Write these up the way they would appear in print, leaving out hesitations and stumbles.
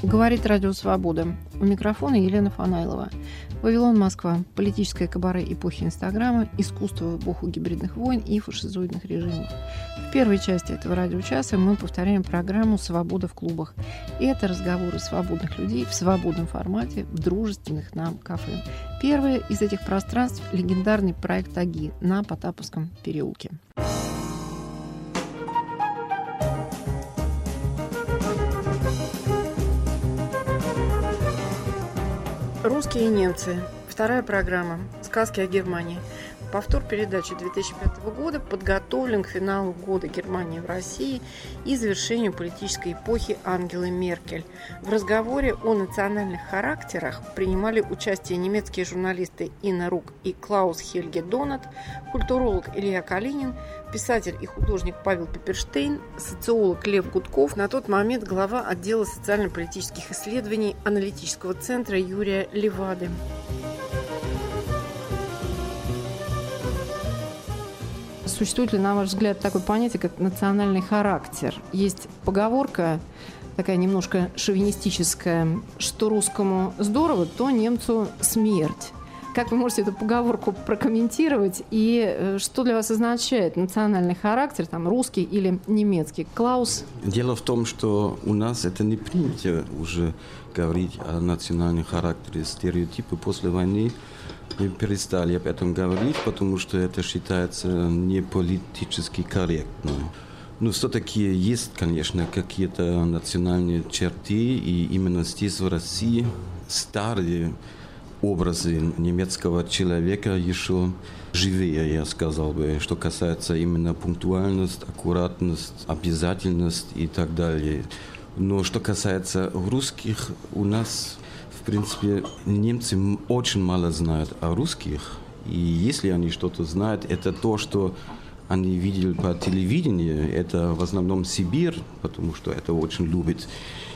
Говорит Радио Свобода. У микрофона Елена Фанайлова. Вавилон, Москва. Политическое кабаре эпохи Инстаграма, искусство в эпоху гибридных войн и фашизоидных режимов. В первой части этого радиочаса мы повторяем программу «Свобода в клубах». И это разговоры свободных людей в свободном формате, в дружественных нам кафе. Первое из этих пространств – легендарный проект «Аги» на Потаповском переулке. «Русские и немцы». Вторая программа «Сказки о Германии». Повтор передачи 2005 года подготовлен к финалу года Германии в России и завершению политической эпохи Ангелы Меркель. В разговоре о национальных характерах принимали участие немецкие журналисты Инна Рук и Клаус Хельге Донат, культуролог Илья Калинин, писатель и художник Павел Пепперштейн, социолог Лев Гудков, на тот момент глава отдела социально-политических исследований аналитического центра Юрия Левады. Существует ли, на ваш взгляд, такое понятие, как национальный характер? Есть поговорка, такая немножко шовинистическая, что русскому здорово, то немцу смерть. Как вы можете эту поговорку прокомментировать? И что для вас означает национальный характер, там, русский или немецкий? Клаус? Дело в том, что у нас это не принято уже говорить о национальном характере. Стереотипы после войны мы перестали об этом говорить, потому что это считается не политически корректно. Но все-таки есть, конечно, какие-то национальные черты, и именно здесь, в России, старые образы немецкого человека еще живее, я сказал бы, что касается именно пунктуальность, аккуратность, обязательность и так далее. Но что касается русских, у нас, в принципе, немцы очень мало знают о русских. И если они что-то знают, это то, что они видели по телевидению. Это в основном Сибирь, потому что это очень любят.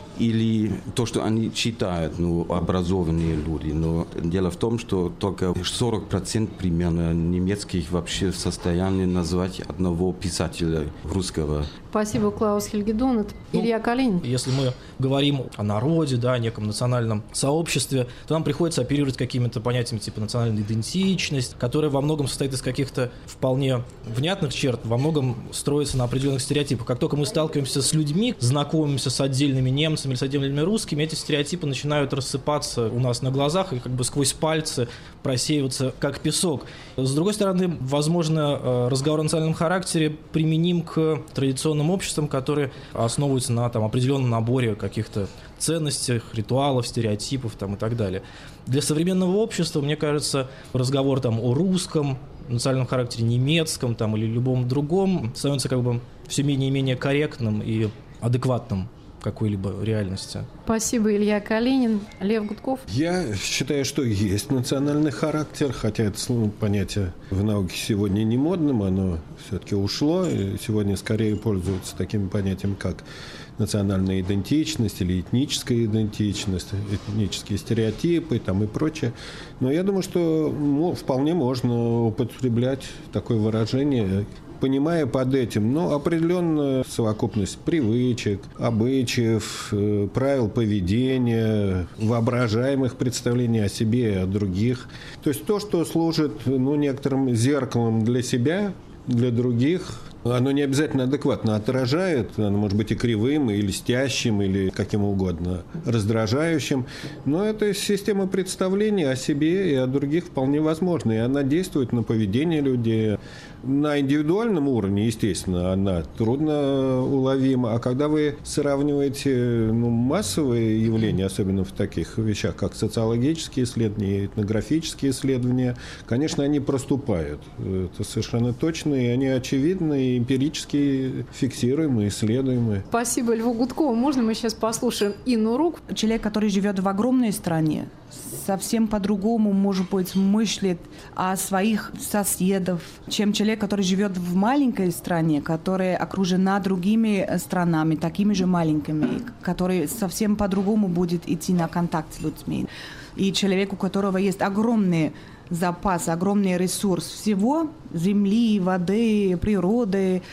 Или то, что они читают, образованные люди. Но дело в том, что только 40% примерно немецких вообще в состоянии назвать одного писателя русского. Спасибо, Клаус Хельге Донат. Илья Калинин. Если мы говорим о народе, да, о неком национальном сообществе, то нам приходится оперировать какими-то понятиями типа национальная идентичность, которая во многом состоит из каких-то вполне внятных черт, во многом строится на определенных стереотипах. Как только мы сталкиваемся с людьми, знакомимся с отдельными немцами или с отдельными русскими, эти стереотипы начинают рассыпаться у нас на глазах и как бы сквозь пальцы просеиваться как песок. С другой стороны, возможно, разговор о национальном характере применим к традиционным обществам, которые основываются на определенном наборе каких-то ценностей, ритуалов, стереотипов и так далее. Для современного общества, мне кажется, разговор о русском, национальном характере немецком или любом другом становится все менее и менее корректным и адекватным какой-либо реальности. Спасибо, Илья Калинин. Лев Гудков. Я считаю, что есть национальный характер, хотя это понятие в науке сегодня не модным, оно все-таки ушло, и сегодня скорее пользуются таким понятием, как национальная идентичность или этническая идентичность, этнические стереотипы и прочее. Но я думаю, что вполне можно употреблять такое выражение, понимая под этим, определенную совокупность привычек, обычаев, правил поведения, воображаемых представлений о себе и о других. То есть то, что служит некоторым зеркалом для себя, для других, оно не обязательно адекватно отражает, оно может быть и кривым, и льстящим, или каким угодно раздражающим, но эта система представлений о себе и о других вполне возможна, и она действует на поведение людей. На индивидуальном уровне, естественно, она трудно уловима, а когда вы сравниваете массовые явления, особенно в таких вещах, как социологические исследования, этнографические исследования, конечно, они проступают. Это совершенно точно, и они очевидны, и эмпирически фиксируемы, исследуемы. Спасибо Льву Гудкову. Можно мы сейчас послушаем Инну Рук? Человек, который живет в огромной стране, совсем по-другому, может быть, мыслит о своих соседах, чем человек, который живет в маленькой стране, которая окружена другими странами, такими же маленькими, который совсем по-другому будет идти на контакт с людьми. И человек, у которого есть огромный запас, огромный ресурс всего, земли, воды, природы,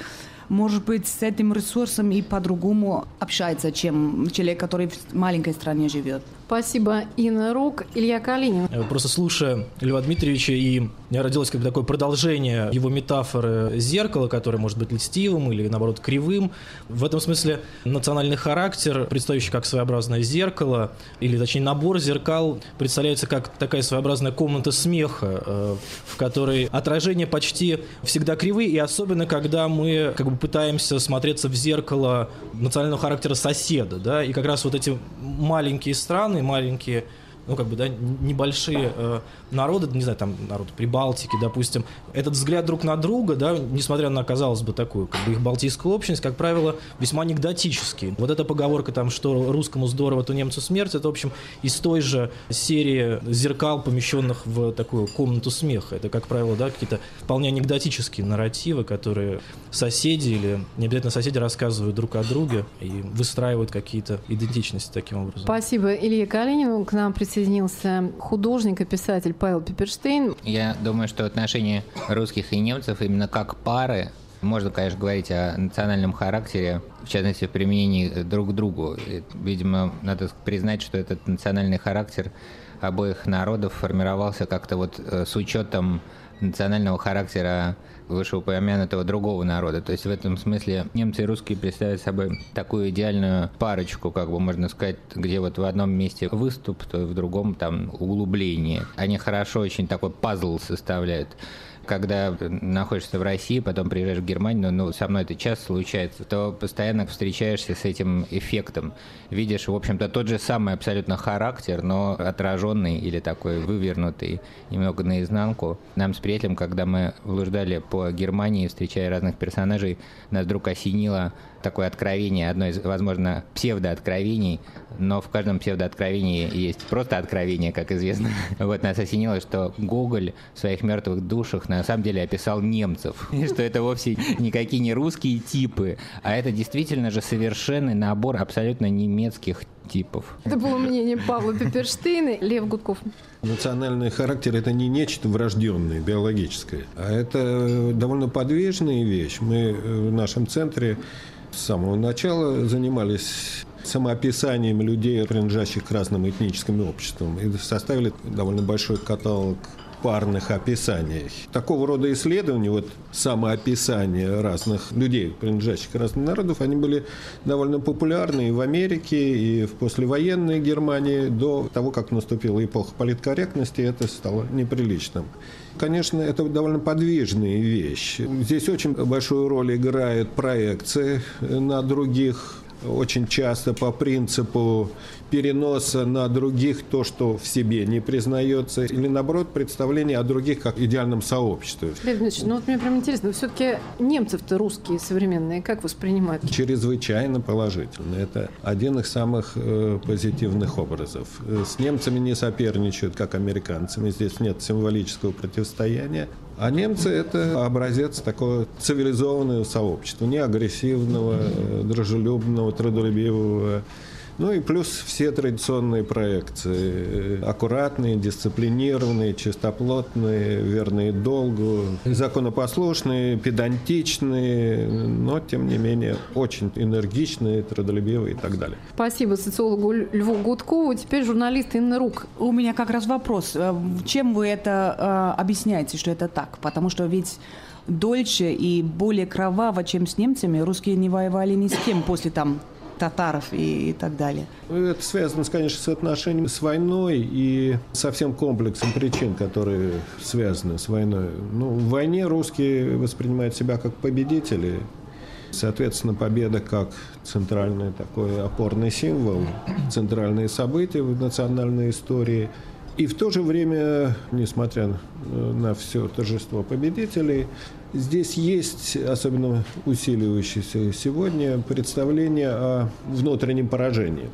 может быть, с этим ресурсом и по-другому общается, чем человек, который в маленькой стране живет. Спасибо, Инна Рук. Илья Калинин. Просто слушая Льва Дмитриевича, и у меня родилось как бы такое продолжение его метафоры зеркала, которое может быть льстивым или, наоборот, кривым. В этом смысле национальный характер, представляющий как своеобразное зеркало, или, точнее, набор зеркал, представляется как такая своеобразная комната смеха, в которой отражения почти всегда кривые, и особенно, когда мы как бы пытаемся смотреться в зеркало национального характера соседа, да, и как раз вот эти маленькие страны, маленькие, ну, как бы, да, небольшие народы, не знаю, там, народ Прибалтики, допустим, этот взгляд друг на друга, да, несмотря на, казалось бы, такую, как бы, их балтийскую общность, как правило, весьма анекдотический. Вот эта поговорка, там, что русскому здорово, то немцу смерть, это, в общем, из той же серии зеркал, помещенных в такую комнату смеха. Это, как правило, да, какие-то вполне анекдотические нарративы, которые соседи или не обязательно соседи рассказывают друг о друге и выстраивают какие-то идентичности таким образом. Спасибо Илье Калинину. К нам присоединился художник и писатель Павел Пиперштейн. Я думаю, что отношения русских и немцев именно как пары, можно, конечно, говорить о национальном характере, в частности, в применении друг к другу. И, видимо, надо признать, что этот национальный характер обоих народов формировался как-то вот с учетом национального характера вышеупомянутого другого народа. То есть в этом смысле немцы и русские представляют собой такую идеальную парочку, как бы можно сказать, где вот в одном месте выступ, то в другом там углубление. Они хорошо очень такой пазл составляют. Когда находишься в России, потом приезжаешь в Германию, ну, со мной это часто случается, то постоянно встречаешься с этим эффектом. Видишь, в общем-то, тот же самый абсолютно характер, но отраженный или такой вывернутый немного наизнанку. Нам с приятелем, когда мы блуждали по Германии, встречая разных персонажей, нас вдруг осенило такое откровение, одно из, возможно, псевдооткровений, но в каждом псевдооткровении есть просто откровение, как известно. Вот нас осенило, что Гоголь в своих «Мертвых душах» на самом деле описал немцев, что это вовсе никакие не русские типы, а это действительно же совершенный набор абсолютно немецких типов. Это было мнение Павла Пиперштейна. Лев Гудков. Национальный характер – это не нечто врожденное, биологическое, а это довольно подвижная вещь. Мы в нашем центре с самого начала занимались самоописанием людей, принадлежащих к разным этническим обществам, и составили довольно большой каталог парных описаний. Такого рода исследования, вот самоописания разных людей, принадлежащих к разным народам, они были довольно популярны и в Америке, и в послевоенной Германии. До того, как наступила эпоха политкорректности, это стало неприличным. Конечно, это довольно подвижная вещь. Здесь очень большую роль играет проекции на других, очень часто по принципу переноса на других то, что в себе не признается, или, наоборот, представление о других как идеальном сообществе. Лев Дмитриевич, ну вот мне прям интересно, все-таки немцев-то русские современные как воспринимают? Чрезвычайно положительно. Это один из самых позитивных образов. С немцами не соперничают, как американцами. Здесь нет символического противостояния. А немцы – это образец такого цивилизованного сообщества, не агрессивного, дружелюбного, трудолюбивого. Ну и плюс все традиционные проекции. Аккуратные, дисциплинированные, чистоплотные, верные долгу, законопослушные, педантичные, но, тем не менее, очень энергичные, трудолюбивые и так далее. Спасибо социологу Льву Гудкову. Теперь журналист Инна Рук. У меня как раз вопрос. Чем вы это объясняете, что это так? Потому что ведь дольше и более кроваво, чем с немцами, русские не воевали ни с кем после там татаров и так далее. Это связано, конечно, с отношением с войной и со всем комплексом причин, которые связаны с войной. Ну, в войне русские воспринимают себя как победители. Соответственно, победа как центральный такой опорный символ, центральные события в национальной истории. И в то же время, несмотря на все торжество победителей, здесь есть, особенно усиливающееся сегодня, представление о внутреннем поражении.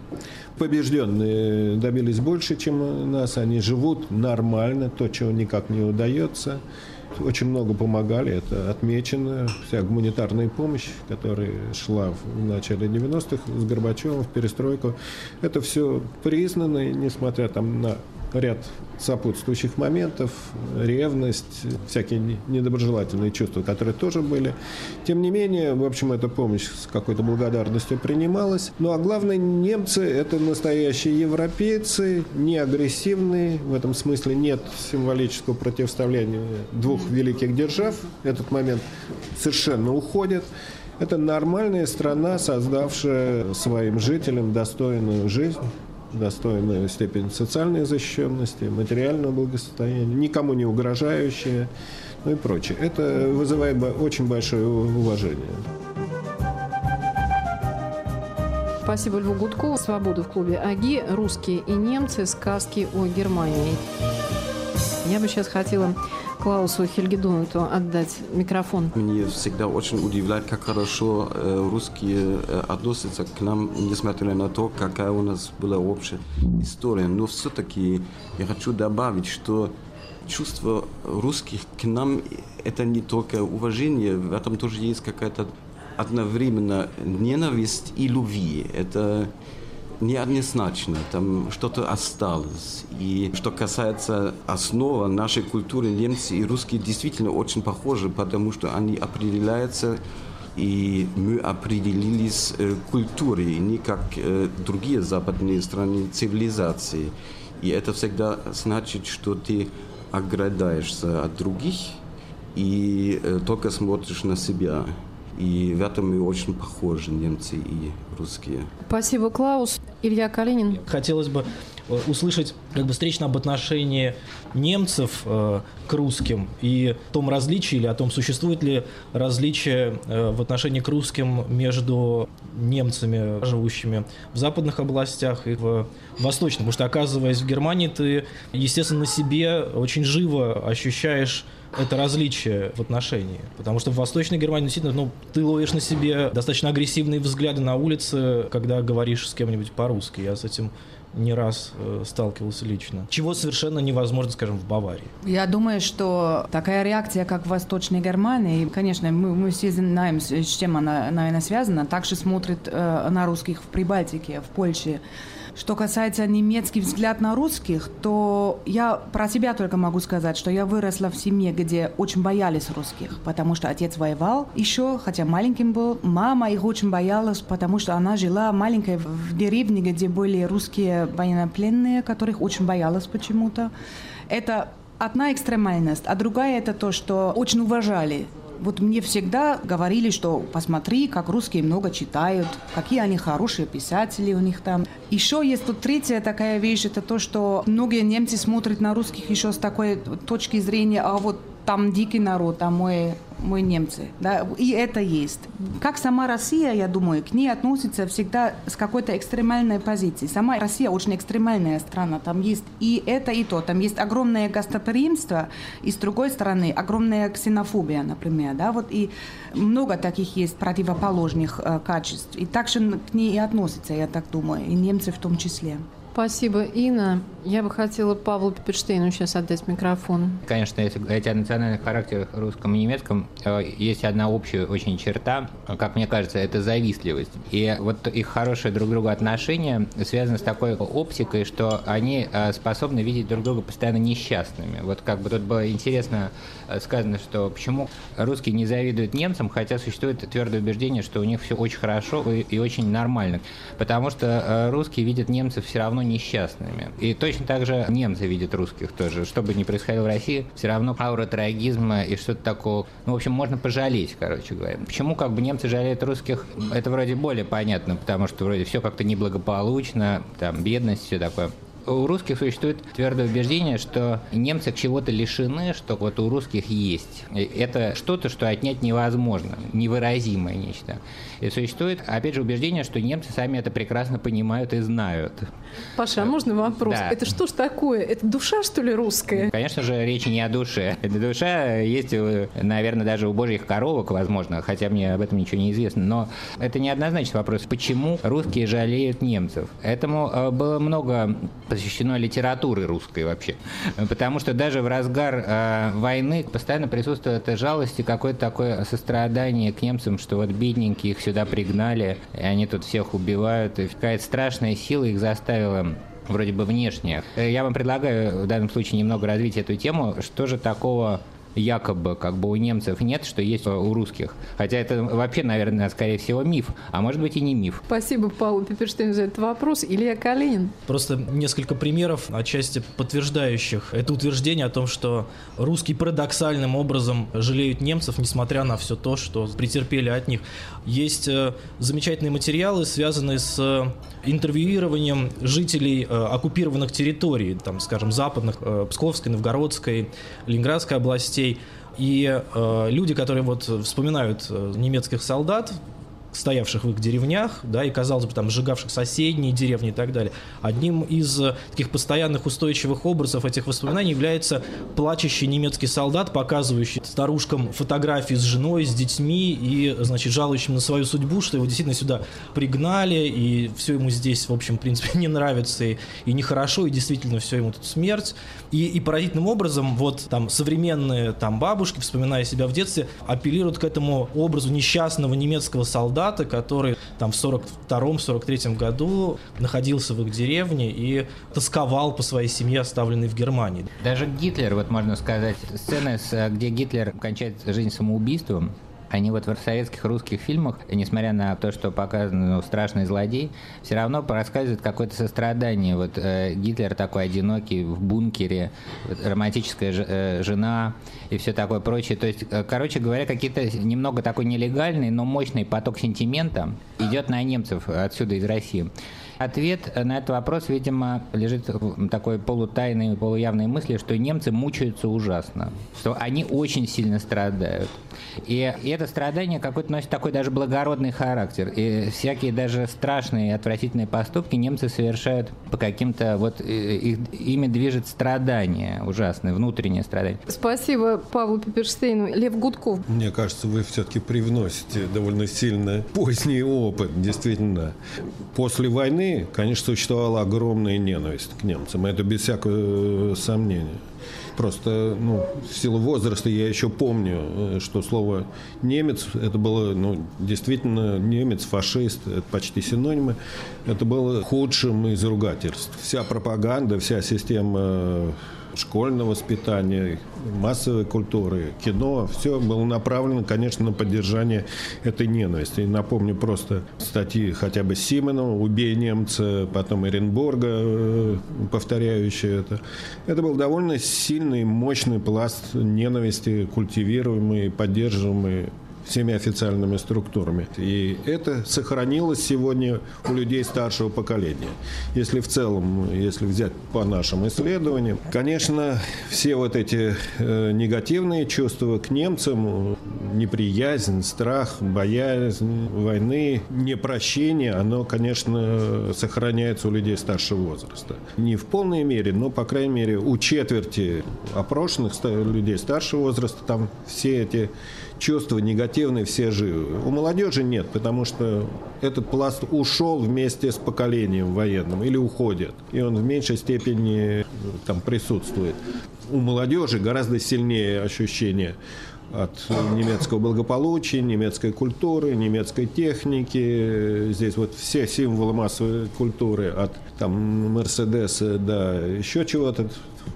Побежденные добились больше, чем нас, они живут нормально, то, чего никак не удается. Очень много помогали, это отмечено. Вся гуманитарная помощь, которая шла в начале 90-х с Горбачевым в перестройку, это все признано, несмотря там на ряд сопутствующих моментов, ревность, всякие недоброжелательные чувства, которые тоже были. Тем не менее, в общем, эта помощь с какой-то благодарностью принималась. Ну а главное, немцы – это настоящие европейцы, не агрессивные. В этом смысле нет символического противостояния двух великих держав. Этот момент совершенно уходит. Это нормальная страна, создавшая своим жителям достойную жизнь, достойную степень социальной защищенности, материального благосостояния, никому не угрожающая, ну и прочее. Это вызывает очень большое уважение. Спасибо Льву Гудкову. «Свобода в клубе АГИ. Русские и немцы. Сказки о Германии». Я бы сейчас хотела Клаусу Хельгедонату отдать микрофон. Меня всегда очень удивляет, как хорошо русские относятся к нам, несмотря на то, какая у нас была общая история. Но все-таки я хочу добавить, что чувство русских к нам – это не только уважение, в этом тоже есть какая-то одновременно ненависть и любви. Это неоднозначно, там что-то осталось. И что касается основы нашей культуры, немцы и русские действительно очень похожи, потому что они определяются, и мы определились культурой, не как другие западные страны цивилизации. И это всегда значит, что ты ограждаешься от других и только смотришь на себя. И в этом мы очень похожи, немцы и русские. Спасибо, Клаус. Илья Калинин. Хотелось бы услышать встречно об отношении немцев к русским и том различии, или о том, существует ли различие в отношении к русским между немцами, живущими в западных областях и в восточных. Потому что, оказываясь в Германии, ты, естественно, на себе очень живо ощущаешь это различие в отношении. Потому что в Восточной Германии действительно, ты ловишь на себе достаточно агрессивные взгляды на улице, когда говоришь с кем-нибудь по-русски. Я с этим не раз сталкивался лично. Чего совершенно невозможно, скажем, в Баварии. Я думаю, что такая реакция, как в Восточной Германии, конечно, мы все знаем, с чем она, наверное, связана, также смотрят на русских в Прибалтике, в Польше. Что касается немецких взгляд на русских, то я про себя только могу сказать, что я выросла в семье, где очень боялись русских, потому что отец воевал еще, хотя маленьким был. Мама их очень боялась, потому что она жила маленькой в деревне, где были русские военнопленные, которых очень боялась почему-то. Это одна экстремальность, а другая это то, что очень уважали. Вот мне всегда говорили, что посмотри, как русские много читают, какие они хорошие писатели у них там. Еще есть тут третья такая вещь, это то, что многие немцы смотрят на русских еще с такой точки зрения, а вот там дикий народ, а мы немцы. Да? И это есть. Как сама Россия, я думаю, к ней относится всегда с какой-то экстремальной позиции. Сама Россия очень экстремальная страна. Там есть и это, и то. Там есть огромное гостеприимство, и с другой стороны огромная ксенофобия, например. Да? Вот и много таких есть противоположных качеств. И так же к ней и относятся, я так думаю, и немцы в том числе. Спасибо, Инна. Я бы хотела Павлу Пиппельштейну сейчас отдать микрофон. Конечно, если говорить о национальных характерах русском и немецком, есть одна общая очень черта, как мне кажется, это завистливость. И вот их хорошее друг к другу отношение связано с такой оптикой, что они способны видеть друг друга постоянно несчастными. Вот как бы тут было интересно сказано, что почему русские не завидуют немцам, хотя существует твердое убеждение, что у них все очень хорошо и очень нормально. Потому что русские видят немцев все равно несчастными. И точно так же немцы видят русских тоже. Что бы ни происходило в России, все равно аура трагизма и что-то такого. В общем, можно пожалеть, короче говоря. Почему как бы немцы жалеют русских, это вроде более понятно, потому что вроде все как-то неблагополучно, там бедность, все такое. У русских существует твердое убеждение, что немцы чего-то лишены, что вот у русских есть. Это что-то, что отнять невозможно, невыразимое нечто. И существует, опять же, убеждение, что немцы сами это прекрасно понимают и знают. Паша, а можно вопрос? Да. Это что ж такое? Это душа, что ли, русская? Конечно же, речь не о душе. Душа есть, наверное, даже у божьих коровок, возможно, хотя мне об этом ничего не известно. Но это неоднозначный вопрос. Почему русские жалеют немцев? Этому было много посвящено литературы русской вообще. Потому что даже в разгар войны постоянно присутствует эта жалость и какое-то такое сострадание к немцам, что вот бедненькие их сюда пригнали, и они тут всех убивают. И какая-то страшная сила их заставила вроде бы внешних. Я вам предлагаю в данном случае немного развить эту тему. Что же такого якобы как бы у немцев нет, что есть у русских? Хотя это вообще, наверное, скорее всего миф, а может быть и не миф. Спасибо, Павлу Пиперштейну, за этот вопрос. Илья Калинин. Просто несколько примеров, отчасти подтверждающих это утверждение о том, что русские парадоксальным образом жалеют немцев, несмотря на все то, что претерпели от них. Есть замечательные материалы, связанные с интервьюированием жителей оккупированных территорий, там, скажем, западных, Псковской, Новгородской, Ленинградской областей. И люди, которые вот вспоминают немецких солдат, стоявших в их деревнях, да, и, казалось бы, там, сжигавших соседние деревни и так далее. Одним из таких постоянных устойчивых образов этих воспоминаний является плачущий немецкий солдат, показывающий старушкам фотографии с женой, с детьми и, значит, жалующим на свою судьбу, что его действительно сюда пригнали, и все ему здесь, в общем, в принципе, не нравится, и нехорошо, и действительно все ему тут смерть. И поразительным образом вот там современные там бабушки, вспоминая себя в детстве, апеллируют к этому образу несчастного немецкого солдата, который там в 1942-1943 году находился в их деревне и тосковал по своей семье, оставленной в Германии. Даже Гитлер, вот можно сказать, сцены, где Гитлер кончает жизнь самоубийством, они вот в советских русских фильмах, несмотря на то, что показано страшный злодей, все равно рассказывает какое-то сострадание. Вот Гитлер такой одинокий в бункере, романтическая жена и все такое прочее. То есть, короче говоря, какие-то немного такой нелегальный, но мощный поток сентимента идет на немцев отсюда, из России. Ответ на этот вопрос, видимо, лежит в такой полутайной, полуявной мысли, что немцы мучаются ужасно, что они очень сильно страдают. И это страдание какой-то носит такой даже благородный характер. И всякие даже страшные и отвратительные поступки немцы совершают по каким-то вот ими движет страдание ужасное, внутреннее страдание. Спасибо Павлу Пиперштейну. Лев Гудков. Мне кажется, вы все-таки привносите довольно сильно поздний опыт. Действительно, после войны, конечно, существовала огромная ненависть к немцам. Это без всякого сомнения. Просто, в силу возраста я еще помню, что слово «немец» это было, действительно, немец, фашист, это почти синонимы. Это было худшим из ругательств. Вся пропаганда, вся система школьного воспитания, массовой культуры, кино, все было направлено, конечно, на поддержание этой ненависти. И напомню просто статьи хотя бы Симонова «Убей немца», потом Эренбурга, повторяющие это. Это был довольно сильный, мощный пласт ненависти, культивируемый, поддерживаемый всеми официальными структурами. И это сохранилось сегодня у людей старшего поколения. Если в целом, если взять по нашим исследованиям, конечно, все вот эти негативные чувства к немцам, неприязнь, страх, боязнь войны, непрощение, оно, конечно, сохраняется у людей старшего возраста. Не в полной мере, но, по крайней мере, у четверти опрошенных людей старшего возраста там все эти чувства негативные все живы. У молодежи нет, потому что этот пласт ушел вместе с поколением военным или уходит, и он в меньшей степени там присутствует. У молодежи гораздо сильнее ощущение от немецкого благополучия, немецкой культуры, немецкой техники. Здесь вот все символы массовой культуры, от там Мерседеса до еще чего-то,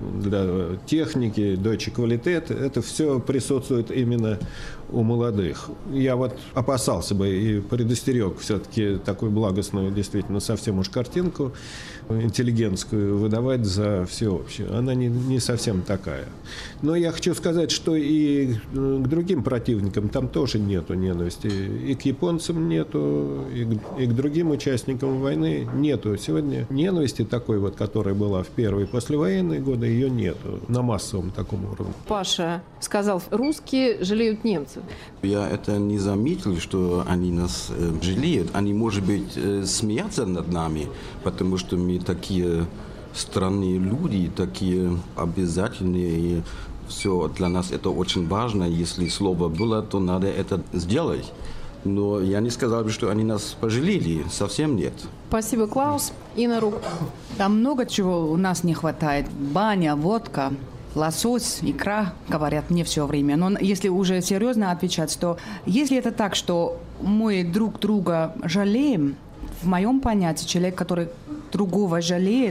для техники, Deutsche Qualität, это все присутствует именно у молодых. Я вот опасался бы и предостерег все-таки такую благостную, действительно, совсем уж картинку интеллигентскую выдавать за всеобщее. Она не совсем такая. Но я хочу сказать, что и к другим противникам там тоже нету ненависти. И к японцам нету, и к другим участникам войны нету. Сегодня ненависти такой вот, которая была в первые послевоенные годы, ее нету на массовом таком уровне. Паша сказал, русские жалеют немцев. Я это не заметил, что они нас жалеют. Они, может быть, смеются над нами, потому что мы такие странные люди, такие обязательные. И все для нас это очень важно. Если слово было, то надо это сделать. Но я не сказал бы, что они нас пожалели. Совсем нет. Спасибо, Клаус. Инна Рук. Там много чего у нас не хватает. Баня, водка, лосось, икра, говорят мне все время. Но если уже серьезно отвечать, то если это так, что мы друг друга жалеем, в моем понятии человек, который другого жалеет,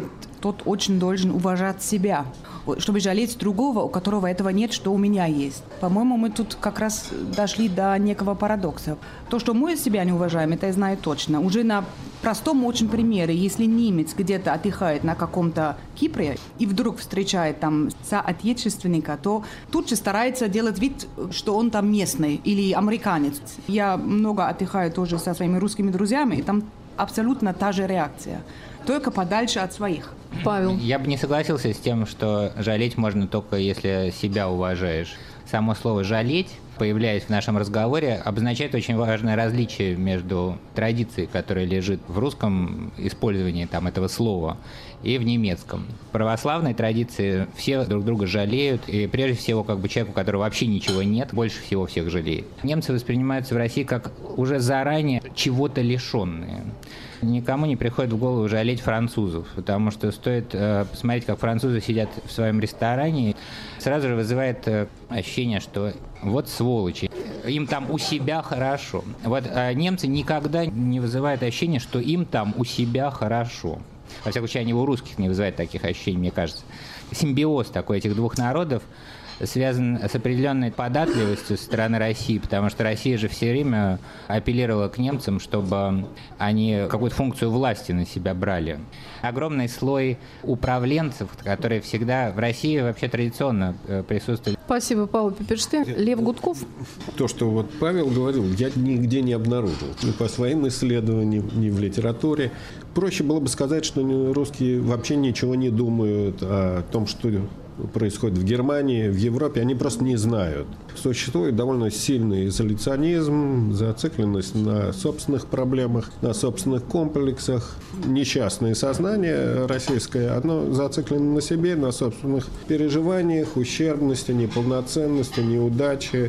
тот очень должен уважать себя, чтобы жалеть другого, у которого этого нет, что у меня есть. По-моему, мы тут как раз дошли до некого парадокса. То, что мы себя не уважаем, это я знаю точно. Уже на простом очень примере, если немец где-то отдыхает на каком-то Кипре и вдруг встречает там соотечественника, то тут же старается делать вид, что он там местный или американец. Я много отдыхаю тоже со своими русскими друзьями, и там абсолютно та же реакция, только подальше от своих. Павел. Я бы не согласился с тем, что жалеть можно только если себя уважаешь. Само слово «жалеть», появляясь в нашем разговоре, обозначает очень важное различие между традицией, которая лежит в русском использовании этого слова, и в немецком. В православной традиции все друг друга жалеют, и прежде всего человек, у которого вообще ничего нет, больше всего всех жалеет. Немцы воспринимаются в России как уже заранее чего-то лишенные. Никому не приходит в голову жалеть французов, потому что стоит посмотреть, как французы сидят в своем ресторане, сразу же вызывает ощущение, что вот сволочи, им там у себя хорошо. Немцы никогда не вызывают ощущение, что им там у себя хорошо. Во всяком случае, они у русских не вызывают таких ощущений, мне кажется. Симбиоз такой этих двух народов связан с определенной податливостью со стороны России, потому что Россия же все время апеллировала к немцам, чтобы они какую-то функцию власти на себя брали. Огромный слой управленцев, которые всегда в России вообще традиционно присутствуют. Спасибо, Павел Пепперштейн. Лев Гудков. То, что Павел говорил, я нигде не обнаружил. Ни по своим исследованиям, ни в литературе. Проще было бы сказать, что русские вообще ничего не думают о том, что происходит в Германии, в Европе, они просто не знают. Существует довольно сильный изоляционизм, зацикленность на собственных проблемах, на собственных комплексах. Несчастное сознание российское, оно зациклено на себе, на собственных переживаниях, ущербности, неполноценности, неудачи.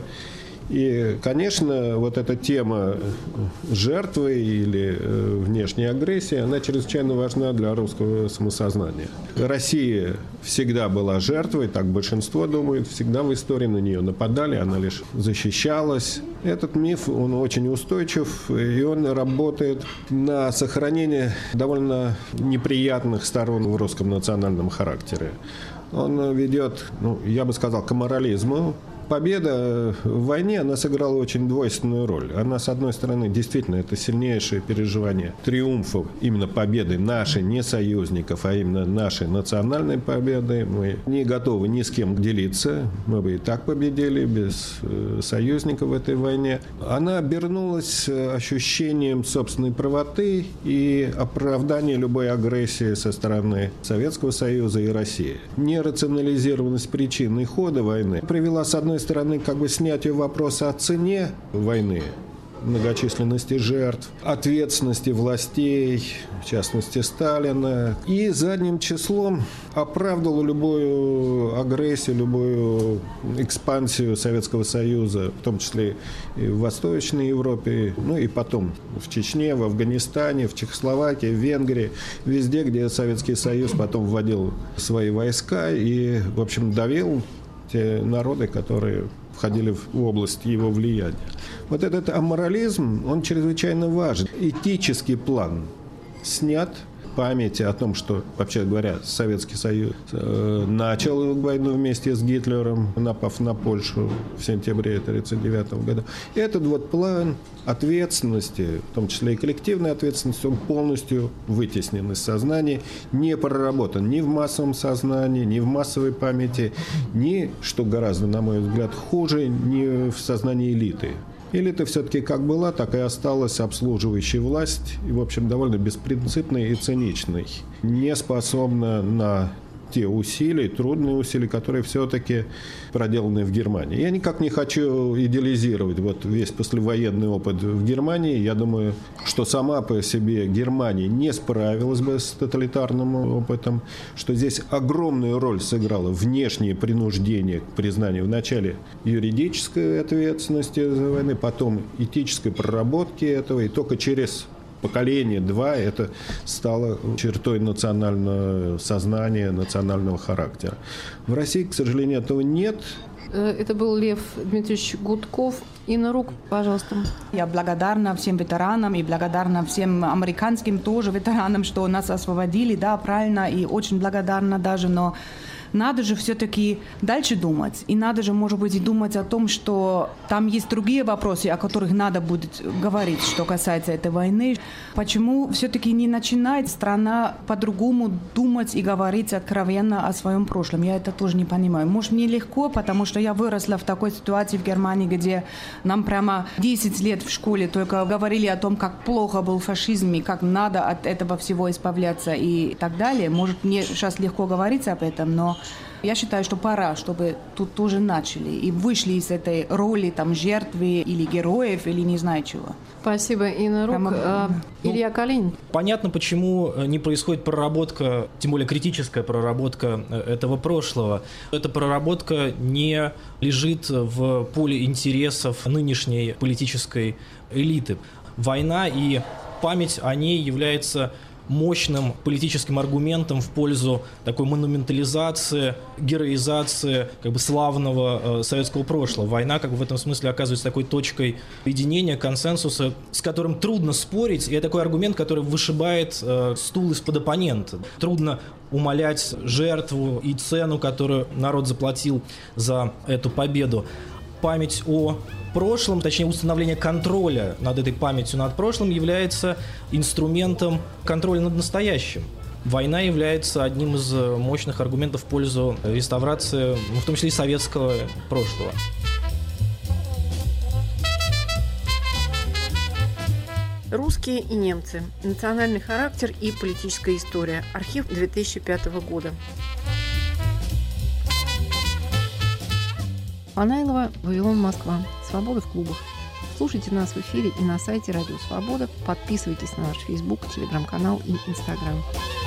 И, конечно, вот эта тема жертвы или внешней агрессии, она чрезвычайно важна для русского самосознания. Россия всегда была жертвой, так большинство думает, всегда в истории на нее нападали, она лишь защищалась. Этот миф, он очень устойчив, и он работает на сохранение довольно неприятных сторон в русском национальном характере. Он ведет, я бы сказал, к аморализму. Победа в войне, она сыграла очень двойственную роль. Она, с одной стороны, действительно, это сильнейшее переживание триумфа именно победы нашей, не союзников, а именно нашей национальной победы. Мы не готовы ни с кем делиться. Мы бы и так победили без союзников в этой войне. Она обернулась ощущением собственной правоты и оправдания любой агрессии со стороны Советского Союза и России. Нерационализированность причин и хода войны привела, с одной стороны, снятию вопроса о цене войны, многочисленности жертв, ответственности властей, в частности Сталина, и задним числом оправдывала любую агрессию, любую экспансию Советского Союза, в том числе и в Восточной Европе, и потом в Чечне, в Афганистане, в Чехословакии, в Венгрии, везде, где Советский Союз потом вводил свои войска и, в общем, давил те народы, которые входили в область его влияния. Вот этот аморализм, он чрезвычайно важен. Этический план снят, памяти о том, что, вообще говоря, Советский Союз начал войну вместе с Гитлером, напав на Польшу в сентябре 1939 года. И этот план ответственности, в том числе и коллективной ответственности, он полностью вытеснен из сознания, не проработан ни в массовом сознании, ни в массовой памяти, ни, что гораздо, на мой взгляд, хуже, ни в сознании элиты. Элита все-таки как была, так и осталась обслуживающей власть, и, в общем, довольно беспринципной и циничной, не способна на те усилия, трудные усилия, которые все-таки проделаны в Германии. Я никак не хочу идеализировать весь послевоенный опыт в Германии. Я думаю, что сама по себе Германия не справилась бы с тоталитарным опытом, что здесь огромную роль сыграло внешнее принуждение к признанию вначале юридической ответственности за войну, потом этической проработки этого, и только через поколение, два, это стало чертой национального сознания, национального характера. В России, к сожалению, этого нет. Это был Лев Дмитриевич Гудков. Инна Рук, пожалуйста. Я благодарна всем ветеранам и благодарна всем американским тоже ветеранам, что нас освободили, да, правильно, и очень благодарна даже, но надо же все-таки дальше думать. И надо же, может быть, и думать о том, что там есть другие вопросы, о которых надо будет говорить, что касается этой войны. Почему все-таки не начинает страна по-другому думать и говорить откровенно о своем прошлом? Я это тоже не понимаю. Может, мне легко, потому что я выросла в такой ситуации в Германии, где нам прямо 10 лет в школе только говорили о том, как плохо был фашизм и как надо от этого всего избавляться и так далее. Может, мне сейчас легко говорить об этом, но я считаю, что пора, чтобы тут тоже начали и вышли из этой роли там жертвы или героев, или не знаю чего. Спасибо, Инна Рук. Илья Калинин. Понятно, почему не происходит проработка, тем более критическая проработка этого прошлого. Эта проработка не лежит в поле интересов нынешней политической элиты. Война и память о ней является мощным политическим аргументом в пользу такой монументализации, героизации как бы славного советского прошлого. Война как бы в этом смысле оказывается такой точкой единения, консенсуса, с которым трудно спорить, и это такой аргумент, который вышибает стул из-под оппонента. Трудно умалять жертву и цену, которую народ заплатил за эту победу. Память о прошлом, точнее установление контроля над этой памятью над прошлым является инструментом контроля над настоящим. Война является одним из мощных аргументов в пользу реставрации, в том числе и советского прошлого. Русские и немцы. Национальный характер и политическая история. Архив 2005 года. Панаилова, Вавилон, Москва. Свобода в клубах. Слушайте нас в эфире и на сайте Радио Свобода. Подписывайтесь на наш Facebook, Телеграм-канал и Инстаграм.